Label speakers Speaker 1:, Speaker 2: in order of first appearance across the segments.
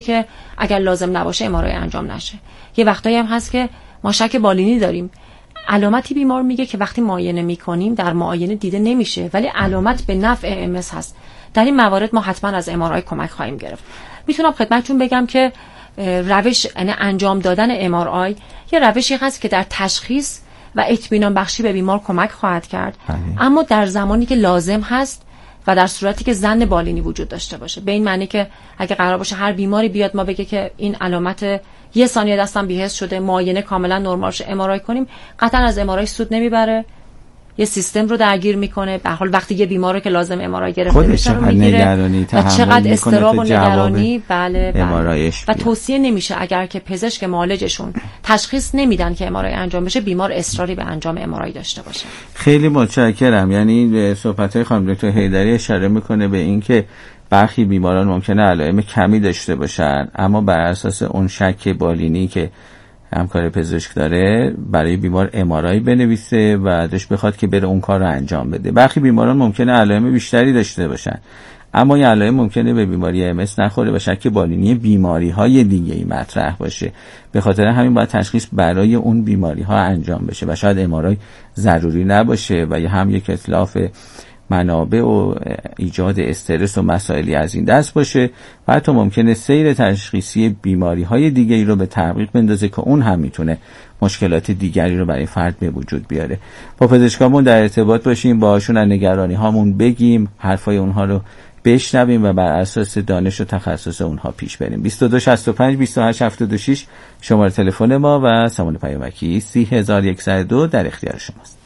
Speaker 1: که اگر لازم نباشه MRI انجام نشه. یه وقتایی هم هست که ما شک بالینی داریم، علامتی بیمار میگه که وقتی معاینه میکنیم در معاینه دیده نمیشه ولی علامت به نفع MS هست. در این موارد ما حتما از MRI کمک خواهیم گرفت. میتونم خدمتتون بگم که روش یعنی انجام دادن MRI یه روشی هست که در تشخیص و اطمینان بخشی به بیمار کمک خواهد کرد، اما در زمانی که لازم هست و در صورتی که ظن بالینی وجود داشته باشه. به این معنی که اگه قرار باشه هر بیماری بیاد ما بگه که این علامت یه ثانیه دستم بی‌حس شده، معاینه کاملا نرمال شه، MRI کنیم، قطعا از MRI سود نمیبره، یه سیستم رو درگیر میکنه. به هر حال وقتی یه بیمار رو که لازم MRI گرفته بشه رو میگیره و چقدر استراب و نگرانی. بله. و توصیه نمیشه اگر که پزشک معالجشون تشخیص نمیدن که MRI انجام بشه، بیمار اصراری به انجام MRI داشته باشه.
Speaker 2: خیلی متشکرم. یعنی صحبت‌های خانم دکتر حیدری اشاره میکنه به این که برخی بیماران ممکنه علائم کمی داشته باشن، اما بر اساس اون شک بالینی که همکار پزشک داره برای بیمار MRI بنویسه و ازش بخواد که بره اون کار رو انجام بده. برخی بیماران ممکنه علائم بیشتری داشته باشن، اما این علائم ممکنه به بیماری MS نخوره و شک بالینی بیماری‌های دیگه‌ای مطرح باشه. به خاطر همین باید تشخیص برای اون بیماری‌ها انجام بشه و شاید MRI ضروری نباشه و هم یک اتلاف منابع و ایجاد استرس و مسائلی از این دست باشه و حتی ممکنه سیر تشخیصی بیماری‌های دیگری رو به تعویق بندازه که اون هم میتونه مشکلات دیگری رو برای فرد به وجود بیاره. با پزشکامون در ارتباط باشیم، باهاشون از نگرانی هامون بگیم، حرفای اونها رو بشنویم و بر اساس دانش و تخصص اونها پیش بریم. 2265 2876 شماره تلفن ما و سامان پیامکی 30102 در اختیار شماست.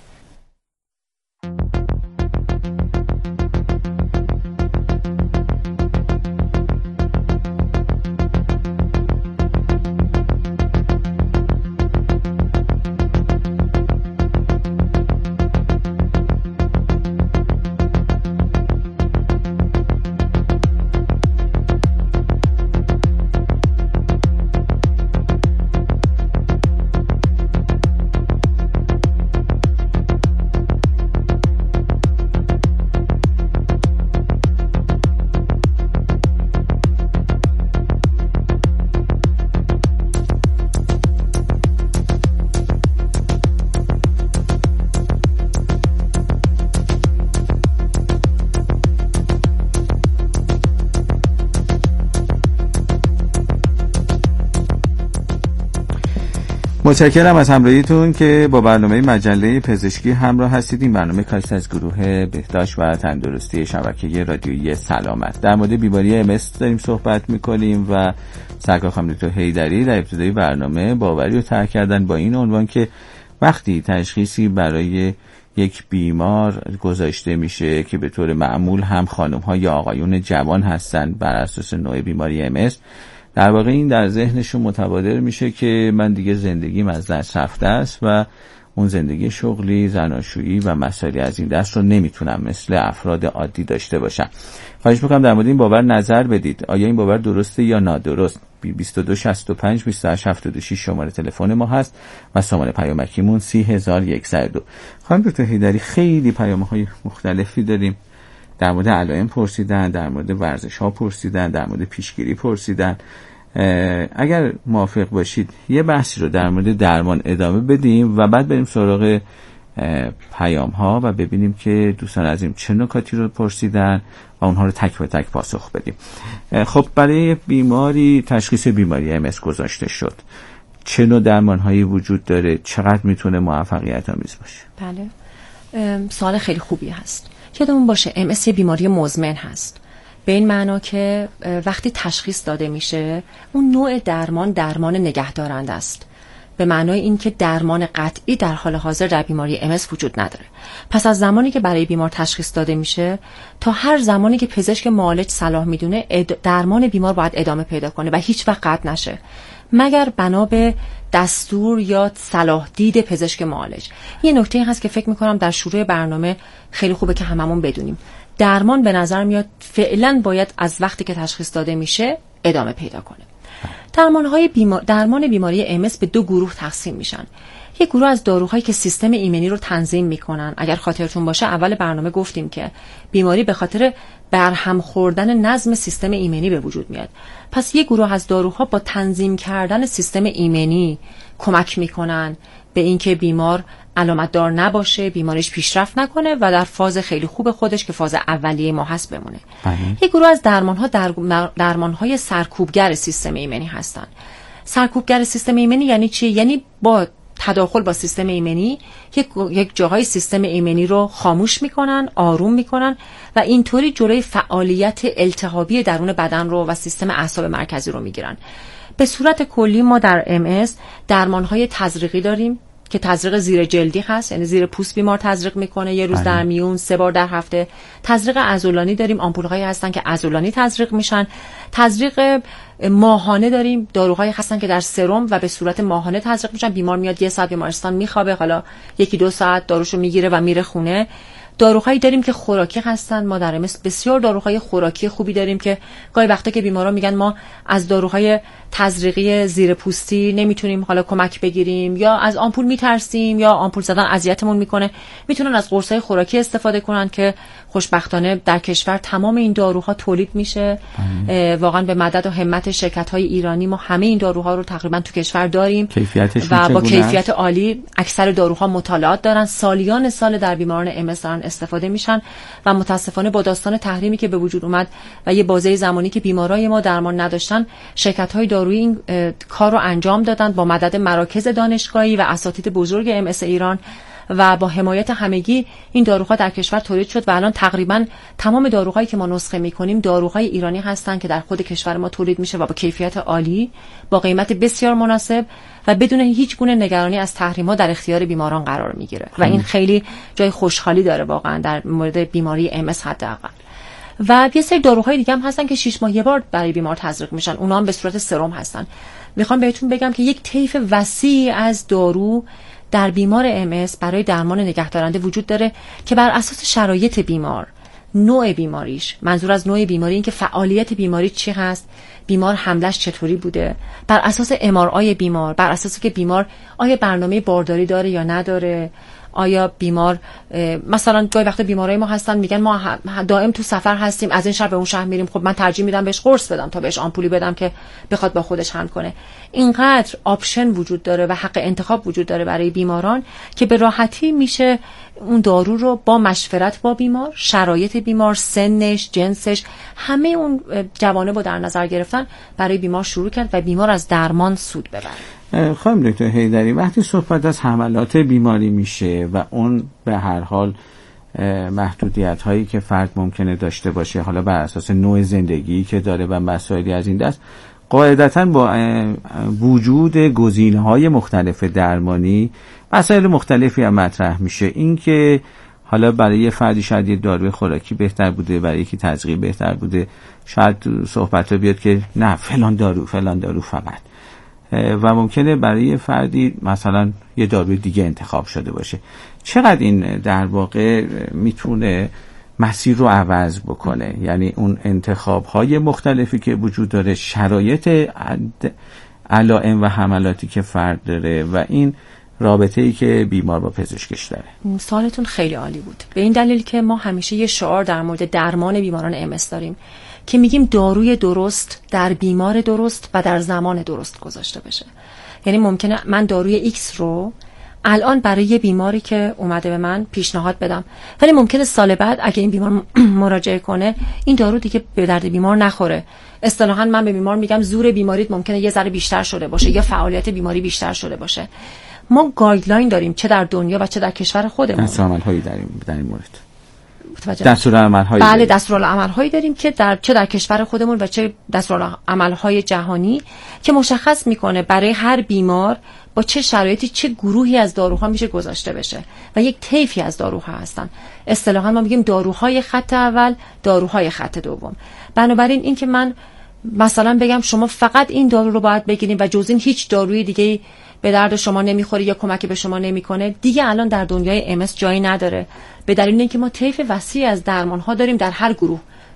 Speaker 2: متشکرم از همراهیتون که با برنامه مجله پزشکی همراه هستید. این برنامه کاست از گروه بهداشت و تندرستی شبکه رادیویی سلامت. در مورد بیماری MS داریم صحبت میکنیم و سرکار خانم دکتر حیدری در ابتدای برنامه باوری رو طرح کردن با این عنوان که وقتی تشخیصی برای یک بیمار گذاشته میشه که به طور معمول هم خانم ها یا آقایون جوان هستن بر اساس نوع بیماری MS، در واقع این در ذهنشون متبادر میشه که من دیگه زندگیم از دست رفته است و اون زندگی شغلی، زناشویی و مسائلی از این دست رو نمیتونم مثل افراد عادی داشته باشم. خواهش میکنم در مورد این باور نظر بدید. آیا این باور درسته یا نادرست؟ 2265 2876 شماره تلفن ما هست و شماره پیامکیمون 30102. خانم دکتر حیدری، خیلی پیام‌های مختلفی داریم. در مورد علائم پرسیدن، در مورد ورزش ها پرسیدن، در مورد پیشگیری پرسیدن. اگر موافق باشید یه بحثی رو در مورد درمان ادامه بدیم و بعد بریم سراغ پیام ها و ببینیم که دوستان عزیزم چه نکاتی رو پرسیدن و اونها رو تک به تک پاسخ بدیم. خب برای بیماری تشخیص بیماری MS گذاشته شد، چه نوع درمان هایی وجود داره؟ چقدر میتونه موفقیت آمیز باشه؟
Speaker 1: بله، سوال خیلی خوبی هست. یادمون باشه MS یه بیماری مزمن هست، به این معنا که وقتی تشخیص داده میشه اون نوع درمان نگهدارنده است، به معنای این که درمان قطعی در حال حاضر در بیماری MS وجود نداره. پس از زمانی که برای بیمار تشخیص داده میشه تا هر زمانی که پزشک معالج صلاح میدونه درمان بیمار باید ادامه پیدا کنه و هیچ وقت قطع نشه مگر بنا به دستور یا صلاح دید پزشک معالج. یه نکته هست که فکر میکنم در شروع برنامه خیلی خوبه که هممون بدونیم. درمان به نظر میاد فعلا باید از وقتی که تشخیص داده میشه ادامه پیدا کنه. درمان بیماری MS به 2 گروه تقسیم میشن. یک گروه از داروهایی که سیستم ایمنی رو تنظیم میکنن. اگر خاطرتون باشه اول برنامه گفتیم که بیماری به خاطر برهم خوردن نظم سیستم ایمنی به وجود میاد. پس یک گروه از داروها با تنظیم کردن سیستم ایمنی کمک میکنن به اینکه بیمار علامت دار نباشه، بیماریش پیشرفت نکنه و در فاز خیلی خوب خودش که فاز اولیه ما هست بمونه. یک گروه از درمانهای سرکوبگر سیستم ایمنی هستن. سرکوبگر سیستم ایمنی یعنی چی؟ یعنی با تداخل با سیستم ایمنی یک جاهای سیستم ایمنی رو خاموش میکنن، آروم میکنن و اینطوری جلوی فعالیت التهابی درون بدن رو و سیستم اعصاب مرکزی رو میگیرن. به صورت کلی ما در MS درمانهای تزریقی داریم که تزریق زیر جلدی هست، یعنی زیر پوست بیمار تزریق میکنه یه روز در میون 3 بار در هفته. تزریق عضلانی داریم، آمپول‌هایی هستن که عضلانی تزریق میشن. تزریق ماهانه داریم، داروهایی هستن که در سرم و به صورت ماهانه تزریق میشن. بیمار میاد 1 ساعت بیمارستان میخوابه، حالا 1-2 ساعت داروشو میگیره و میره خونه. داروهایی داریم که خوراکی هستن. ما در MS بسیار داروهای خوراکی خوبی داریم که گاهی وقتا که بیمارا میگن ما از داروهای تزریقی زیر پوستی نمیتونیم حالا کمک بگیریم یا از آمپول میترسیم یا آمپول زدن اذیتمون میکنه، میتونن از قرصای خوراکی استفاده کنن که خوشبختانه در کشور تمام این داروها تولید میشه. واقعا به مدد و همت شرکت‌های ایرانی ما همه این داروها رو تقریبا تو کشور داریم و با کیفیت عالی. اکثر داروها مطالعات دارن، سالیان سال در بیماران MS دارن استفاده میشن و متاسفانه با داستان تحریمی که به وجود اومد و یه بازه زمانی که بیمارای ما درمان نداشتن، شرکت‌های دارویی این کار رو انجام دادن با مدد مراکز دانشگاهی و اساتید بزرگ MS ایران و با حمایت همگی این داروها در کشور تولید شد و الان تقریبا تمام داروهایی که ما نسخه میکنیم داروهای ایرانی هستن که در خود کشور ما تولید میشه و با کیفیت عالی، با قیمت بسیار مناسب و بدون هیچ گونه نگرانی از تحریم‌ها در اختیار بیماران قرار میگیره و این خیلی جای خوشحالی داره واقعا در مورد بیماری MS حداقل. و یه سری داروهای دیگه هم هستن که 6 ماه یه بار برای بیمار تزریق میشن، اونا هم به صورت سرم هستن. میخوام بهتون بگم که یک طیف وسیع از دارو در بیمار MS برای درمان نگهدارنده وجود داره که بر اساس شرایط بیمار، نوع بیماریش، منظور از نوع بیماری این که فعالیت بیماری چی هست، بیمار حملش چطوری بوده، بر اساس MRI بیمار، بر اساس که بیمار آیا برنامه بارداری داره یا نداره، آیا بیمار مثلا گاهی وقتا بیمارای ما هستن میگن ما دائم تو سفر هستیم، از این شهر به اون شهر میریم، خب من ترجیح میدم بهش قرص بدم تا بهش آمپولی بدم که بخواد با خودش حمل کنه. اینقدر آپشن وجود داره و حق انتخاب وجود داره برای بیماران که به راحتی میشه اون دارو رو با مشورت با بیمار، شرایط بیمار، سنش، جنسش، همه اون جوانب رو در نظر گرفتن برای بیمار شروع کرد و بیمار از درمان سود ببره.
Speaker 2: خانم دکتر حیدری، وقتی صحبت از حملات بیماری میشه و اون به هر حال محدودیت هایی که فرد ممکنه داشته باشه، حالا بر اساس نوع زندگی که داره و مسائلی از این دست، قاعدتاً با وجود گزینه‌های مختلف درمانی مسائل مختلفی هم مطرح میشه. این که حالا برای یه فردی شاید یه داروی خوراکی بهتر بوده، برای یکی تزریقی بهتر بوده، شاید صحبت ها بیاد که نه فلان دارو فقط، و ممکنه برای یه فردی مثلا یه داروی دیگه انتخاب شده باشه. چقدر این در واقع میتونه مسیر رو عوض بکنه؟ یعنی اون انتخاب‌های مختلفی که وجود داره، شرایط علائم و حملاتی که فرد داره و این رابطه‌ای که بیمار با پزشکش داره.
Speaker 1: سوالتون خیلی عالی بود، به این دلیل که ما همیشه یه شعار در مورد درمان بیماران MS داریم که میگیم داروی درست در بیمار درست و در زمان درست گذاشته بشه. یعنی ممکنه من داروی X رو الان برای یه بیماری که اومده به من پیشنهاد بدم، ولی ممکنه سال بعد اگه این بیمار مراجعه کنه این دارو دیگه به درد بیمار نخوره. اصطلاحاً من به بیمار میگم زور بیماریت ممکنه یه ذره بیشتر شده باشه یا فعالیت بیماری بیشتر شده باشه. ما گایدلاین داریم چه در دنیا و چه در کشور خودمون.
Speaker 2: دستورالعمل‌هایی داریم در این مورد. دستورالعمل‌هایی
Speaker 1: بله، دستورالعمل‌هایی داریم که چه در کشور خودمون و چه دستورالعمل‌های جهانی که مشخص میکنه برای هر بیمار با چه شرایطی چه گروهی از داروها میشه گذاشته بشه و یک طیفی از داروها هستن. اصطلاحاً ما میگیم داروهای خط اول، داروهای خط دوم. بنابراین این که من مثلا بگم شما فقط این دارو رو باید بگیرید و جز این هیچ داروی دیگه به درد شما نمیخوره یا کمکی به شما نمیکنه، دیگه الان در دنیای MS جایی نداره، به دلیل اینکه ما طیف وسیعی از درمان‌ها داریم در هر گروه.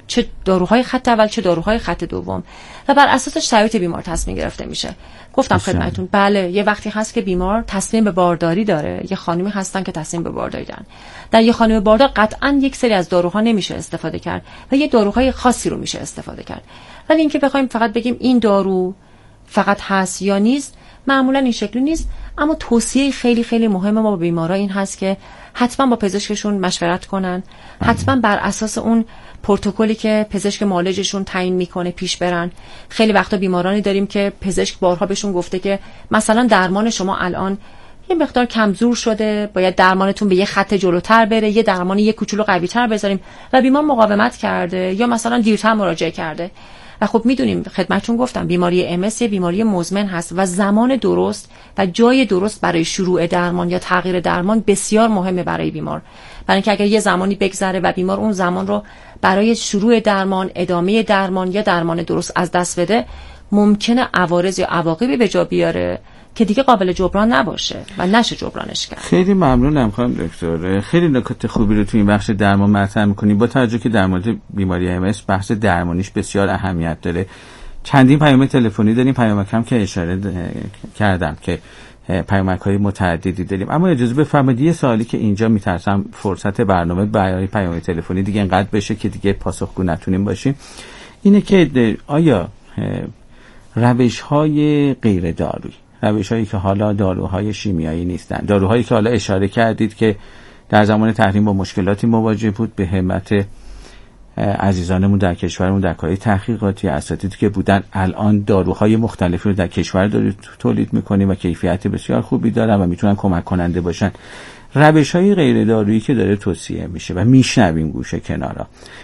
Speaker 1: چه داروهای خط اول چه داروهای خط دوم و بر اساس شرایط بیمار تصمیم گرفته میشه. گفتم خدمتتون بله یه وقتی هست که بیمار تصمیم به بارداری داره، یه خانمی هستن که تصمیم به بارداری دارن. در یه خانم باردار قطعاً یک سری از داروها نمیشه استفاده کرد و یه داروهای خاصی رو میشه استفاده کرد. ولی اینکه بخوایم فقط بگیم این دارو فقط هست یا نیست، معمولا این شکلی نیست. اما توصیه خیلی خیلی مهم ما با بیمارا این هست که حتما با پزشکشون مشورت کنن، حتما بر اساس اون پروتکلی که پزشک معالجشون تعیین میکنه پیش برن. خیلی وقتا بیمارانی داریم که پزشک بارها بهشون گفته که مثلا درمان شما الان یه مقدار کمزور شده، باید درمانتون به یه خط جلوتر بره، یه درمانی یه کوچولو قوی‌تر بذاریم و بیمار مقاومت کرده یا مثلا دیرتر مراجعه کرده. و خب میدونیم خدمتتون گفتم بیماری MS یه بیماری مزمن هست و زمان درست و جای درست برای شروع درمان یا تغییر درمان بسیار مهمه برای بیمار. برای اینکه اگر یه زمانی بگذره و بیمار اون زمان رو برای شروع درمان، ادامه درمان یا درمان درست از دست بده، ممکنه عوارض یا عواقبی به جا بیاره که دیگه قابل جبران نباشه و نشه جبرانش کرد.
Speaker 2: خیلی ممنونم خانم دکتر، خیلی نکات خوبی رو تو این بخش درمان مطرح می‌کنید. با توجه که در مورد بیماری MS بحث درمانیش بسیار اهمیت داره، چندین پیام تلفنی داریم، پیامک هم که اشاره کردم که پیامک‌های متعددی داریم. اما اجازه بفرمایید یه سوالی که اینجا می‌ترسم فرصت برنامه برای پیام تلفنی دیگه انقدر بشه که دیگه پاسخگو نتونیم باشیم، اینه که آیا روش‌های غیر دارویی، روش‌هایی که حالا داروهای شیمیایی نیستن، داروهایی که حالا اشاره کردید که در زمان تحریم با مشکلاتی مواجه بود، به همت عزیزانمون در کشورمون در کارهای تحقیقاتی اساتیدی که بودن، الان داروهای مختلفی رو در کشور دارید تولید می‌کنیم و کیفیت بسیار خوبی دارن و میتونن کمک کننده باشن. روش‌های غیر دارویی که داره توصیه میشه و میشنویم گوشه کنارا،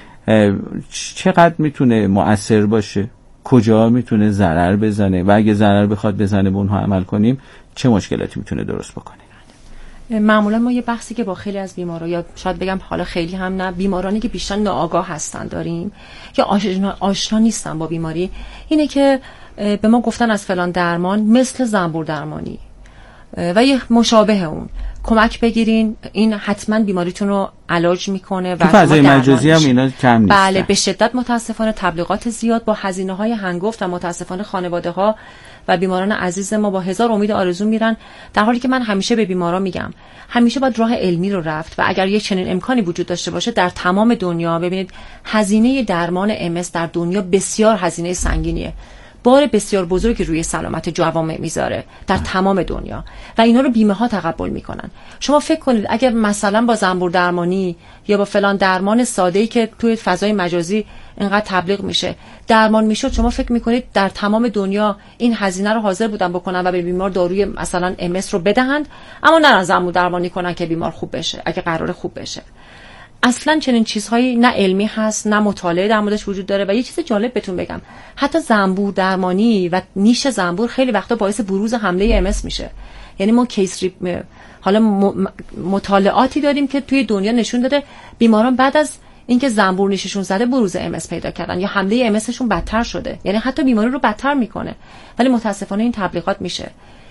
Speaker 2: چقدر میتونه مؤثر باشه؟ کجا میتونه ضرر بزنه و اگه ضرر بخواد بزنه به اونها عمل کنیم چه مشکلاتی میتونه درست بکنه؟
Speaker 1: معمولا ما یه بحثی که با خیلی از بیمارا یا شاید بگم حالا خیلی هم نه، بیمارانی که بیشتر ناآگاه هستن داریم یا آشنا نیستن با بیماری، اینه که به ما گفتن از فلان درمان مثل زنبور درمانی و یه مشابه اون کمک بگیرین، این حتما بیماریتون رو علاج میکنه و
Speaker 2: فضای مجازی هم اینا کم نیست.
Speaker 1: بله به شدت متاسفانه تبلیغات زیاد با هزینه‌های هنگفت و متاسفانه خانواده‌ها و بیماران عزیز ما با هزار امید آرزو میرن، در حالی که من همیشه به بیماران میگم همیشه باید راه علمی رو رفت و اگر یک چنین امکانی وجود داشته باشه در تمام دنیا. ببینید هزینه درمان MS در دنیا بسیار هزینه سنگینیه، بار بسیار بزرگی روی سلامت جوامع میذاره در تمام دنیا و اینا رو بیمه ها تقبل میکنن. شما فکر کنید اگر مثلا با زنبور درمانی یا با فلان درمان ساده‌ای که توی فضای مجازی اینقدر تبلیغ میشه درمان میشد، شما فکر میکنید در تمام دنیا این هزینه رو حاضر بودن بکنن و به بیمار داروی مثلا MS رو بدهند اما نه زنبور درمانی کنن که بیمار خوب بشه اگه قراره خوب بشه؟ اصلا چنین چیزهایی نه علمی هست نه مطالعه در موردش وجود داره. و یه چیز جالب بهتون بگم، حتی زنبور درمانی و نیش زنبور خیلی وقتا باعث بروز حمله MS میشه. یعنی ما حالا مطالعاتی داریم که توی دنیا نشون داده بیماران بعد از اینکه زنبور نیششون زده بروز MS پیدا کردن یا حمله MS شون بدتر شده، یعنی حتی بیماری رو بدتر میکنه. ولی متاسفانه این تبلیغات میشه.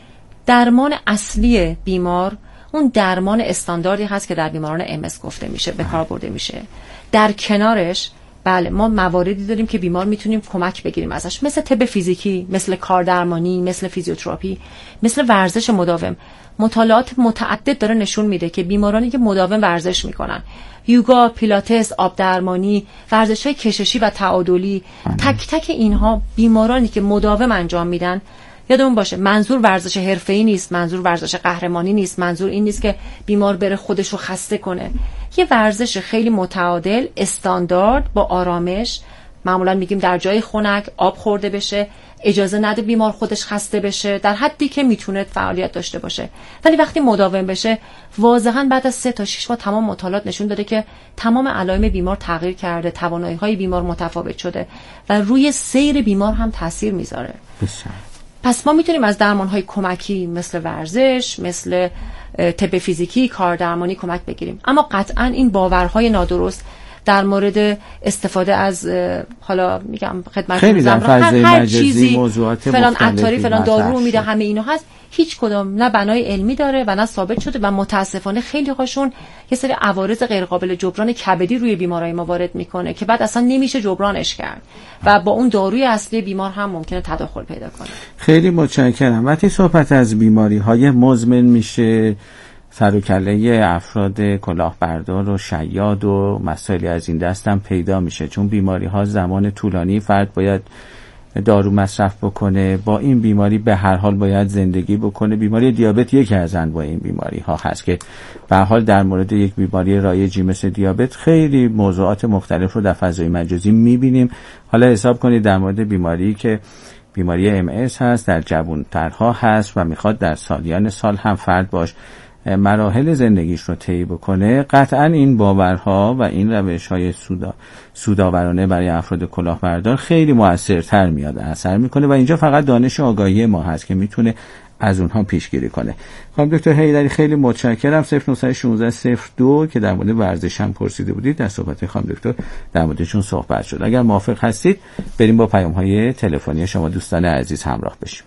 Speaker 1: درمان اصلی بیمار اون درمان استانداردی هست که در بیماران MS گفته میشه، به کار برده میشه. در کنارش بله ما مواردی داریم که بیمار میتونیم کمک بگیریم ازش، مثل طب فیزیکی، مثل کاردرمانی، مثل فیزیوتراپی، مثل ورزش مداوم. مطالعات متعدد داره نشون میده که بیمارانی که مداوم ورزش میکنن، یوگا، پیلاتس، آب درمانی، ورزش‌های کششی و تعادلی، تک تک اینها بیمارانی که مداوم انجام میدن، یادمون باشه منظور ورزش حرفه‌ای نیست، منظور ورزش قهرمانی نیست، منظور این نیست که بیمار بره خودش رو خسته کنه. یه ورزش خیلی متعادل، استاندارد، با آرامش، معمولا میگیم در جای خنک، آب خورده بشه، اجازه نده بیمار خودش خسته بشه، در حدی که میتونه فعالیت داشته باشه. ولی وقتی مداوم بشه، واضحاً بعد از 3 تا 6 ماه تمام مطالعات نشون داده که تمام علائم بیمار تغییر کرده، توانایی‌های بیمار متفاوت شده و روی سیر بیمار هم تاثیر میذاره. پس ما میتونیم از درمان‌های کمکی مثل ورزش، مثل طب فیزیکی، کاردرمانی کمک بگیریم. اما قطعاً این باورهای نادرست در مورد استفاده از حالا میگم خدمت
Speaker 2: خیلی در فضای مجازی موضوعات
Speaker 1: فلان عطاری
Speaker 2: مختلفی
Speaker 1: فلان دارو میده، همه اینا هست، هیچ کدوم نه بنای علمی داره و نه ثابت شده و متاسفانه خیلی هاشون یه سری عوارض غیر قابل جبران کبدی روی بیمارای ما وارد میکنه که بعد اصلا نمیشه جبرانش کرد و با اون داروی اصلی بیمار هم ممکنه تداخل پیدا کنه.
Speaker 2: خیلی متشکرم. وقتی صحبت از بیماری‌های مزمن میشه، سر و کله افراد کلاهبردار و شیاد و مسائلی از این دست هم پیدا میشه، چون بیماری‌ها زمان طولانی فرد باید دارو مصرف بکنه، با این بیماری به هر حال باید زندگی بکنه. بیماری دیابت یکی از انواع این بیماری‌ها هست که به هر حال در مورد یک بیماری رایجی مثل دیابت خیلی موضوعات مختلف رو در فضای مجازی می‌بینیم. حالا حساب کنید در مورد بیماری که بیماری MS هست، در جوان‌ترها هست و میخواد در سالیان سال هم فرد باش مراحل زندگیش رو طی بکنه، قطعا این باورها و این روش‌های سودآورانه برای افراد کلاهبردار خیلی مؤثرتر میاد، اثر میکنه و اینجا فقط دانش آگاهی ما هست که میتونه از اونها پیشگیری کنه. خانم دکتر حیدری خیلی متشکرم. 0916 که در مورد ورزش هم پرسیده بودید، در صحبت خانم دکتر در موردشون صحبت شد. اگر موافق هستید بریم با پیام‌های تلفنی شما دوستان عزیز همراه بشیم.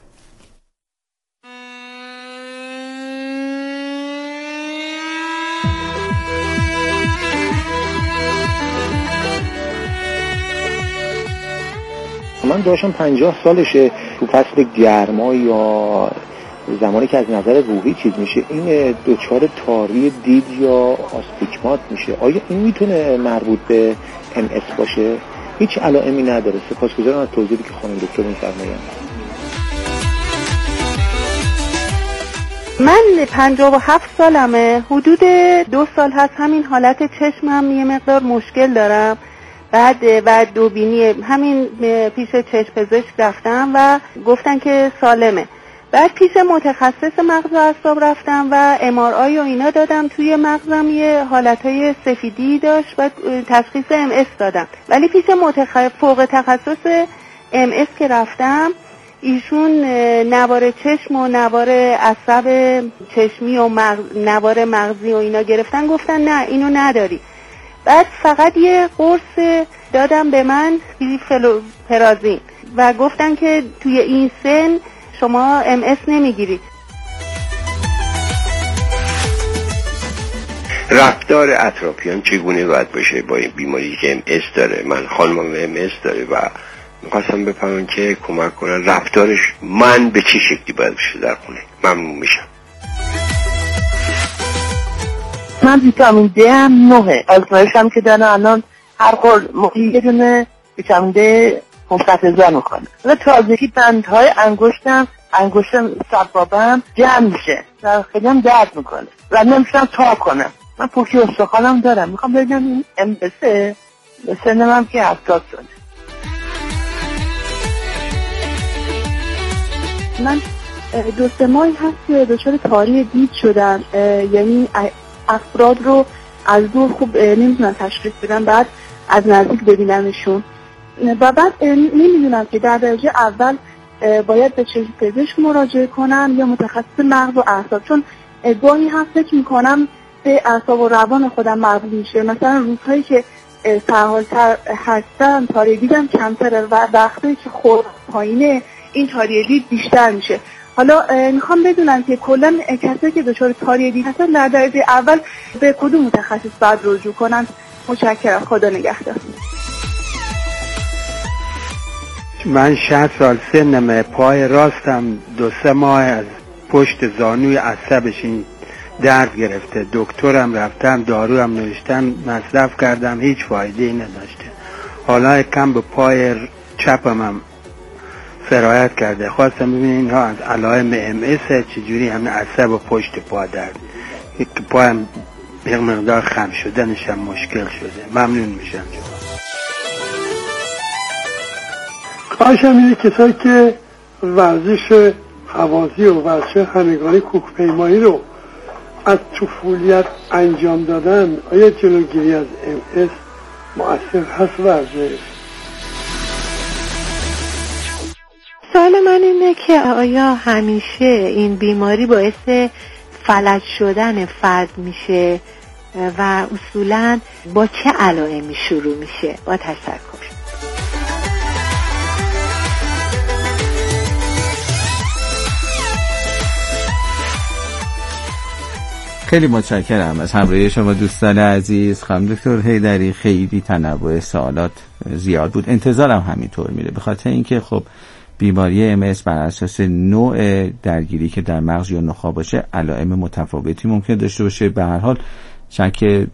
Speaker 3: من داشتم 50 سالشه، تو فصل گرما یا زمانی که از نظر روحی چیز میشه این دچار تاری دید یا آستیگمات میشه. آیا این میتونه مربوط به MS باشه؟ هیچ علائمی نداره. سپاسگزارم از توضیحی که خانم دکتر می‌فرمایند.
Speaker 4: من 57 سالمه، حدود 2 سال هست همین حالت چشمم یه مقدار مشکل دارم. بعد دوبینی همین پیش چشم پزشک رفتم و گفتن که سالمه. بعد پیش متخصص مغز و اعصاب رفتم و MRI و اینا دادم، توی مغزم یه حالتهای سفیدی داشت و تشخیص MS دادم. ولی پیش فوق تخصص MS که رفتم ایشون نوار چشم و نوار عصب چشمی و نوار مغزی و اینا گرفتن، گفتن نه اینو نداری. بعد فقط یه قرص دادم به من فلوپرازین و گفتن که توی این سن شما MS نمیگیرید.
Speaker 5: رفتار اطرافیان چگونه باید باشه با این بیماری که MS داره؟ من خانمم MS داره و میخواستم بفهمم که کمک کنن رفتارش من به چه شکلی باید بشه در خونه. ممنون میشم.
Speaker 6: من ویتامین D هم 9 آزمایشم که دارم الان هر خورد یه دونه ویتامین D 500,000 میکنه. و تازگی بندهای انگشتم سبابم جمع میشه و خیلی هم درد میکنه و نمیشونم تا کنم. من پوکی استخوانم دارم، میخوام بگم این MS سنم هم که 70 ساله.
Speaker 4: من 2-3 ماهی هست که دچار تاری دید شدم، یعنی افراد رو از دور خوب نمیتونن تشخیص بدن، بعد از نزدیک ببیننشون و بعد نمیدونم که در درجه اول باید به چشم پزشک مراجعه کنم یا متخصص مغز و اعصاب، چون گاهی هم فکر میکنم به اعصاب و روان خودم مربوط میشه. مثلا روزهایی که فعالتر هستم تاری دیدم کمتره و وقتی که خود پایینه این تاری دید بیشتر میشه. حالا میخوام بدونم که کلا کسایی که دچار تاری دید هستن در درجه اول به کدوم متخصص باید رجوع کنن؟ متشکرم، خدا نگهدار.
Speaker 7: من 60 سال سنمه، پای راستم 2-3 ماه از پشت زانوی عصبش این درد گرفته. دکترم رفتم، داروام نوشتن، مصرف کردم، هیچ فایده نداشته. حالا کم به پای چپم هم سرایت کرده. خواستم ببینم اینها از علائم MS چجوری همین عصب و پشت پا درد، یک پایم یک مقدار خم شدنش هم مشکل شده. ممنون میشم.
Speaker 8: خواهشم اینه کسایی که ورزش هوازی و ورزش همگانی کوهپیمایی رو از طفولیت انجام دادن، آیا جلوگیری از MS مؤثر هست ورزش؟
Speaker 4: سوال من اینه که آیا همیشه این بیماری باعث فلج شدن فرد میشه و اصولاً با چه علائمی شروع میشه؟ با تشکر.
Speaker 2: خیلی متشکرم از همراهی شما دوستان عزیز. خانم دکتر حیدری، خیلی تنوع سوالات زیاد بود، انتظارم همینطور میره، به خاطر اینکه خب بیماری MS بر اساس نوع درگیری که در مغز یا نخاع باشه علائم متفاوتی ممکن داشته باشه. به هر حال شک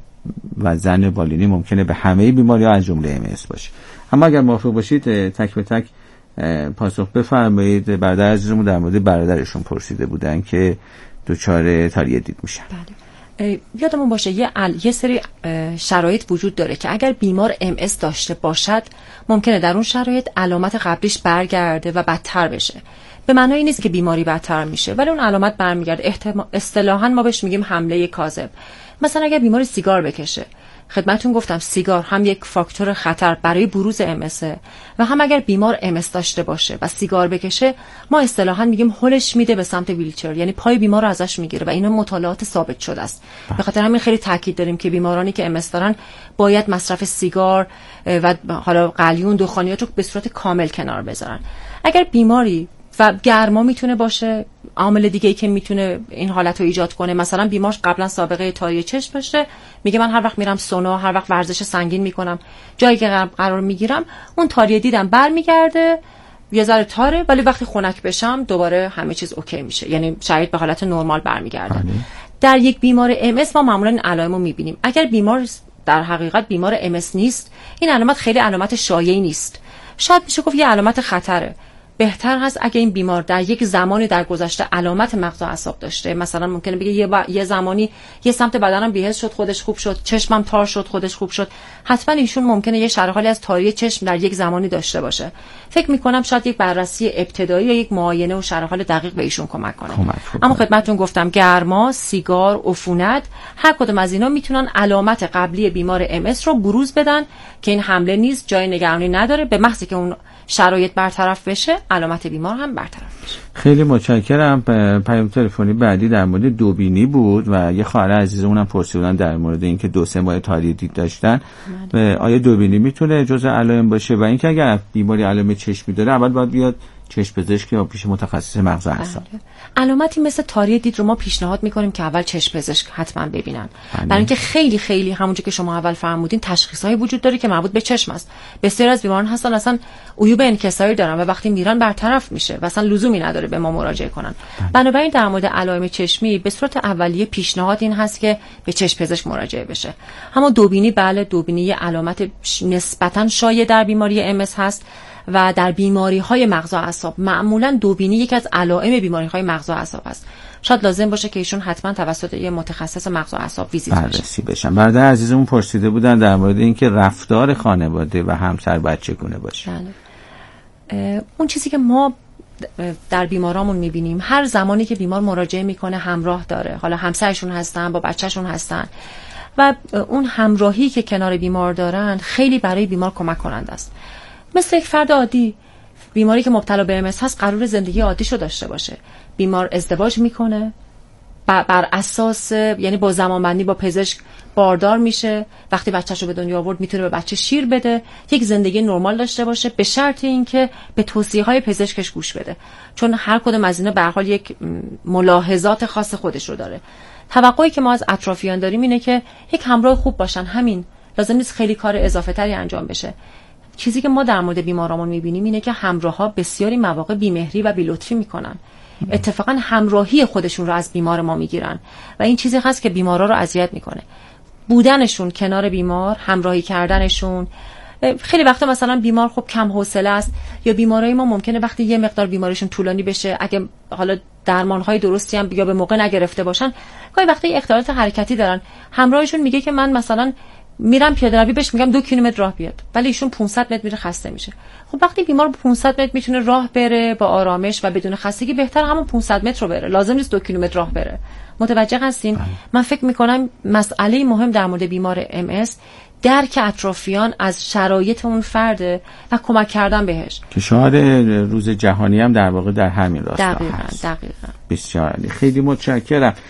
Speaker 2: وزن بالینی ممکنه به همه بیماری‌ها از جمله MS باشه. اما اگر موافق باشید تک به تک پاسخ بفرمایید. برادر عزیزمون در مورد برادرشون پرسیده بودن که دچار تاریه دید میشن.
Speaker 1: بله. یادمون باشه یه سری شرایط وجود داره که اگر بیمار MS داشته باشد ممکنه در اون شرایط علامت قبلیش برگرده و بدتر بشه. به معنای نیست که بیماری بدتر میشه، ولی اون علامت برمیگرده. اصطلاحاً ما بهش میگیم حمله کاذب. مثلا اگر بیماری سیگار بکشه، خدمتتون گفتم سیگار هم یک فاکتور خطر برای بروز MS و هم اگر بیمار MS داشته باشه و سیگار بکشه، ما اصطلاحاً میگیم هولش میده به سمت ویلچر، یعنی پای بیمار رو ازش میگیره و اینا مطالعات ثابت شده است. به خاطر همین خیلی تاکید داریم که بیمارانی که MS دارن باید مصرف سیگار و حالا قلیون دخانیات رو به صورت کامل کنار بذارن. اگر بیماری و گرما میتونه باشه، عامل دیگه‌ای که میتونه این حالت رو ایجاد کنه، مثلا بیمار قبلا سابقه تاری چشم داشته، میگه من هر وقت میرم سونا، هر وقت ورزش سنگین میکنم، جایی که قرار میگیرم اون تاریه دیدم برمیگرده، یه ذره تاره، ولی وقتی خنک بشم دوباره همه چیز اوکی میشه، یعنی شاید به حالت نرمال برمیگرده. در یک بیمار MS ما معمولا این علائم رو میبینیم. اگر بیمار در حقیقت بیمار MS نیست، این علامت خیلی علامت شایعی نیست، شاید میشه گفت یه علامت خطره. بهتر هست اگه این بیمار در یک زمانی در گذشته علامت مغز و اعصاب داشته، مثلا ممکنه بگه یه زمانی یه سمت بدنم بی‌حس شد خودش خوب شد، چشمم تار شد خودش خوب شد، حتما ایشون ممکنه یه حالی از تاری چشم در یک زمانی داشته باشه. فکر می‌کنم شاید یک بررسی ابتدایی یا یک معاینه و حال دقیق به ایشون کمک کنه. اما خدمتتون گفتم گرما، سیگار، عفونت، هر کدوم از اینا میتونن علامت قبلی بیمار MS رو بروز بدن که این حمله نیست، جای نگرانی نداره، به محض که اون شرایط برطرف بشه علامت بیمار هم برطرف بشه. خیلی
Speaker 2: متشکرم. پیام تلفنی بعدی در مورد دوبینی بود و یه خواهر عزیزمون هم پرسیدن در مورد اینکه 2-3 ماه تاریه دید داشتن. آیا دوبینی میتونه جزء علائم باشه و اینکه اگر بیماری علائم چشمی داره اول باید بیاد چشم پزشک یا پیش متخصص مغز و اعصاب؟
Speaker 1: علامتی مثل تاریه دید رو ما پیشنهاد میکنیم که اول چشم پزشک حتما ببینن، برای اینکه خیلی خیلی همونجوری که شما اول فرمودین تشخیصایی وجود داره که مربوط به چشم است. بسیار از بیماران هستن اصلا عیوب انکساری دارن و وقتی میرن برطرف میشه و اصلا لزومی نداره به ما مراجعه کنن. بنابراین در مورد علائم چشمی به صورت اولیه پیشنهاد این هست که به چشم پزشک مراجعه بشه. اما دوبینی، بله دوبینی یه علامت نسبتا شایع در بیماری MS هست و در بیماری‌های مغز و اعصاب معمولاً دوبینی یکی از علائم بیماری‌های مغز و اعصاب است. شاید لازم باشه که ایشون حتما توسط یه متخصص مغز و اعصاب ویزیت
Speaker 2: بشن. برادر عزیزمون پرسیده بودن در مورد اینکه رفتار خانواده و همسر باید چگونه باشه.
Speaker 1: اون چیزی که ما در بیمارامون می‌بینیم، هر زمانی که بیمار مراجعه میکنه همراه داره، حالا همسرشون هستن، با بچه‌شون هستن و اون همراهی که کنار بیمار دارن خیلی برای بیمار کمک کننده است. مثل یک فرد عادی، بیماری که مبتلا به MS هست قرار زندگی عادیشو داشته باشه. بیمار ازدواج میکنه، بر اساس یعنی با زمانبندی با پزشک باردار میشه، وقتی بچه‌شو به دنیا آورد میتونه به بچه شیر بده، یک زندگی نرمال داشته باشه، به شرط اینکه به توصیه‌های پزشکش گوش بده، چون هر کدوم از اینا به هر حال یک ملاحظات خاص خودش رو داره. توقعی که ما از اطرافیان داریم اینه که یک همراه خوب باشن، همین، لازم نیست خیلی کار اضافه تری انجام بشه. چیزی که ما در مورد بیمارامون میبینیم اینه که همراه‌ها بسیاری مواقع بی‌مهری و بی‌لطفی میکنن. اتفاقا همراهی خودشون رو از بیمار ما میگیرن و این چیزی هست که بیمارا رو اذیت میکنه. بودنشون کنار بیمار، همراهی کردنشون، خیلی وقتا مثلا بیمار خب کم حوصله است یا بیمارای ما ممکنه وقتی یه مقدار بیماریشون طولانی بشه، اگه حالا درمانهای درستی هم یا به موقع نگرفته باشن، گاهی وقتا اختلالات حرکتی دارن، همراهشون میگه که من مثلا میرم پیاده روی، بهش میگم 2 کیلومتر راه بیاد، ولی ایشون 500 متر میره، خسته میشه. خب وقتی بیمار 500 متر میتونه راه بره با آرامش و بدون خستگی، بهتر همون 500 متر رو بره، لازم نیست 2 کیلومتر راه بره. متوجه هستین؟ من فکر میکنم مسئله مهم در مورد بیمار MS درک اطرافیان از شرایط اون فرد و کمک کردن بهش،
Speaker 2: که شاید روز جهانی هم در واقع در همین راستا هست.
Speaker 1: دقیقاً.
Speaker 2: بسیار عالی، خیلی متشکرم.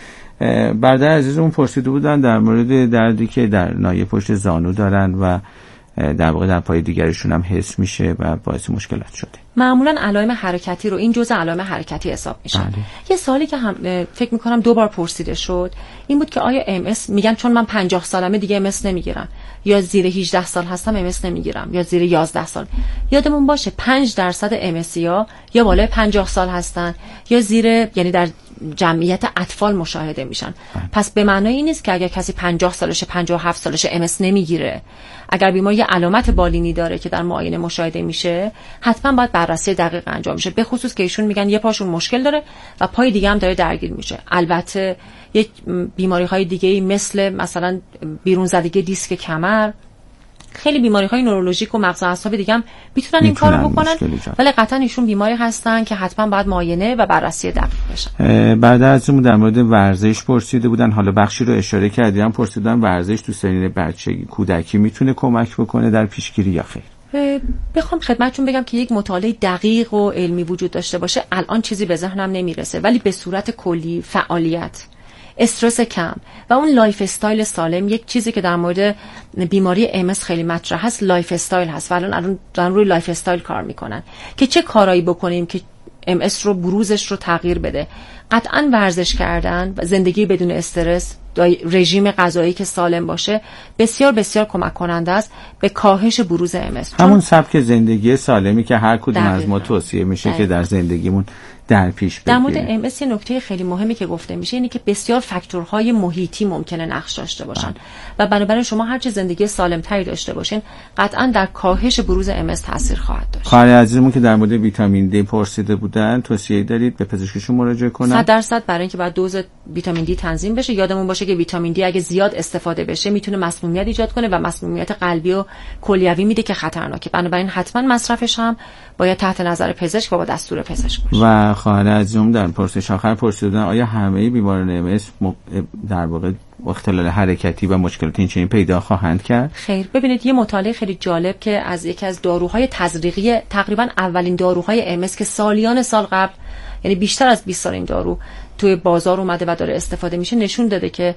Speaker 2: برادر عزیزمون پرسیده بودن در مورد دردی که در ناحیه پشت زانو دارن و در واقع در پای دیگرشون هم حس میشه و باعث مشکلات شده.
Speaker 1: معمولا علائم حرکتی رو این جزء علائم حرکتی حساب میشن.
Speaker 2: بله.
Speaker 1: یه سوالی که هم فکر میکنم 2 بار پرسیده شد این بود که آیا MS میگن چون من 50 سالمه دیگه MS نمیگیرم، یا زیر 18 سال هستم MS نمیگیرم، یا زیر 11 سال. یادمون باشه 5% MSیا یا بالای 50 سال هستن یا زیر، یعنی در جمعیت اطفال مشاهده میشن. پس به معنای این نیست که اگر کسی 50 سالشه 57 سالشه MS نمیگیره. اگر بیمار یه علامت بالینی داره که در معاینه مشاهده میشه حتما باید بررسی دقیق انجام میشه، به خصوص که ایشون میگن یه پاشون مشکل داره و پای دیگه هم داره درگیر میشه. البته یک بیماری های دیگه مثلا بیرون زدگی دیسک کمر، خیلی بیماری‌های نورولوژیک و مغز و اعصاب دیگه هم میتونن این کارو بکنن، ولی قطعا ایشون بیماری هستن که حتما باید معاینه و بررسی دقیق بشن.
Speaker 2: بعد از اون در مورد ورزش پرسیده بودن، حالا بخشی رو اشاره کردیم، پرسیدن ورزش تو سنین بچگی کودکی میتونه کمک بکنه در پیشگیری یا خیر؟
Speaker 1: بخوام خدمتتون بگم که یک مطالعه دقیق و علمی وجود داشته باشه الان چیزی به ذهنم نمیرسه، ولی به صورت کلی فعالیت، استرس کم و اون لایف استایل سالم، یک چیزی که در مورد بیماری MS خیلی مطرح هست لایف استایل هست و الان دارن روی لایف استایل کار میکنن که چه کارایی بکنیم که MS رو بروزش رو تغییر بده. قطعا ورزش کردن و زندگی بدون استرس، رژیم غذایی که سالم باشه بسیار بسیار کمک کننده است به کاهش بروز MS.
Speaker 2: همون سبک زندگی سالمی که هر کدوم از ما توصیه میشه که در زندگیمون در پیش بگیریم.
Speaker 1: در مورد MS یه نکته خیلی مهمی که گفته میشه اینه که بسیار فاکتورهای محیطی ممکنه نقش داشته باشن و بنابراین شما هر چه زندگی سالمتری داشته باشین قطعا در کاهش بروز MS تاثیر خواهد داشت.
Speaker 2: خواهر عزیزمون که در مورد ویتامین دی پرسیده بودن، توصیه دارید به پزشکشون مراجعه کنن؟
Speaker 1: 100% برای اینکه بعد دوز ویتامین دی تنظیم بشه. یادمون باشه که ویتامین دی اگه زیاد استفاده بشه میتونه مسمومیت ایجاد کنه و مسمومیت قلبی و کلیوی میده که خطرناکه. بنابراین حتما مصرفش هم باید تحت نظر پزشک و با دستور پزشک باشه.
Speaker 2: و خواهر عزیزم در پرسش آخر پرسیدن آیا همه بیماران MS در واقع اختلال حرکتی و مشکلات این چنین پیدا خواهند کرد؟
Speaker 1: خیر، ببینید یه مطالعه خیلی جالب که از یکی از داروهای تزریقی، تقریبا اولین داروهای MS که سالیان سال قبل، یعنی بیشتر از 20 سال این دارو توی بازار اومده و داره استفاده میشه، نشون داده که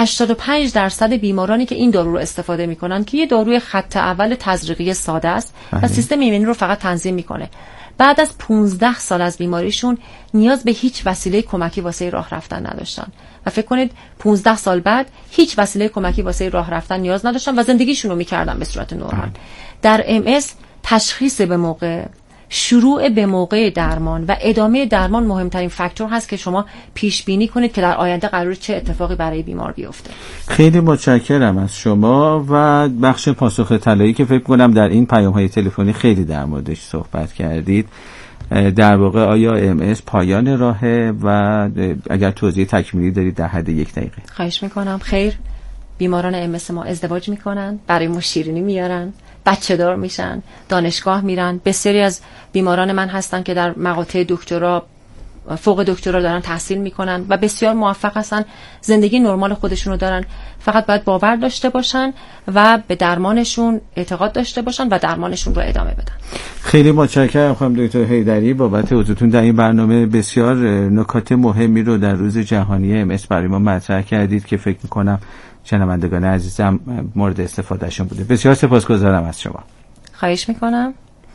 Speaker 1: 85% بیمارانی که این دارو رو استفاده میکنن که یه داروی خط اول تزریقی ساده است و سیستم ایمنی رو فقط تنظیم میکنه، بعد از 15 سال از بیماریشون نیاز به هیچ وسیله کمکی واسه راه رفتن نداشتن و فکر کنید 15 سال بعد هیچ وسیله کمکی واسه راه رفتن نیاز نداشتن و زندگیشون رو میکردن به صورت نرمال. در MS تشخیص به موقع، شروع به موقع درمان و ادامه درمان مهمترین فاکتور هست که شما پیش بینی کنید که در آینده قرار چه اتفاقی برای بیمار بیفته.
Speaker 2: خیلی متشکرم از شما و بخش پاسخ طلایی که فکر کنم در این پیام‌های تلفنی خیلی در موردش صحبت کردید. در واقع آیا MS پایان راهه و اگر توضیح تکمیلی دارید در حد 1 دقیقه؟
Speaker 1: خواهش میکنم. خیر، بیماران MS ما ازدواج میکنن، برای ما شیرینی میارن، بچه دار میشن، دانشگاه میرن. بسیاری از بیماران من هستن که در مقاطع دکترا، فوق دکترا دارن تحصیل میکنن و بسیار موفق هستن، زندگی نرمال خودشون رو دارن. فقط باید باور داشته باشن و به درمانشون اعتقاد داشته باشن و درمانشون رو ادامه بدن.
Speaker 2: خیلی متشکرم خانم دکتر حیدری بابت حضورتون در این برنامه. بسیار نکات مهمی رو در روز جهانی MS برای ما مطرح کردید که فکر میکنم شنوندگان عزیزم مورد استفادهشون بوده. بسیار سپاسگزارم از شما.
Speaker 1: خواهش میکنم.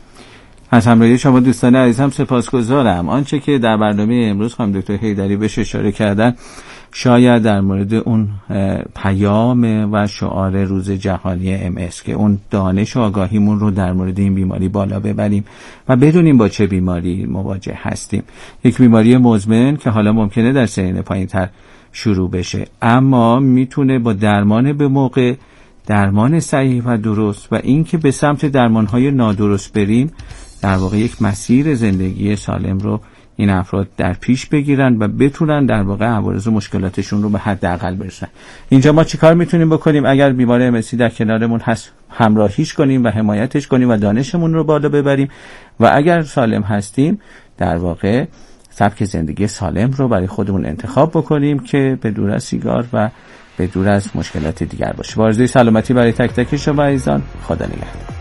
Speaker 2: از همراهی شما دوستان عزیزم سپاسگزارم. آنچه که در برنامه امروز خانم دکتر حیدری بهش اشاره کردن شاید در مورد اون پیام و شعار روز جهانی MS که اون دانش و آگاهیمون رو در مورد این بیماری بالا ببریم و بدونیم با چه بیماری مواجه هستیم. یک بیماری مزمن که حالا ممکنه در سنین پایین‌تر شروع بشه، اما میتونه با درمان به موقع، درمان صحیح و درست و اینکه به سمت درمانهای نادرست بریم، در واقع یک مسیر زندگی سالم رو این افراد در پیش بگیرن و بتونن در واقع عوارض و مشکلاتشون رو به حداقل برسونن. اینجا ما چیکار میتونیم بکنیم؟ اگر بیمار MS در کنارمون هست همراهیش کنیم و حمایتش کنیم و دانشمون رو بالا ببریم و اگر سالم هستیم در واقع سبک زندگی سالم رو برای خودمون انتخاب بکنیم که به دور از سیگار و به دور از مشکلات دیگر باشه. با آرزوی سلامتی برای تک تک شما عزیزان، خدا نگهدار.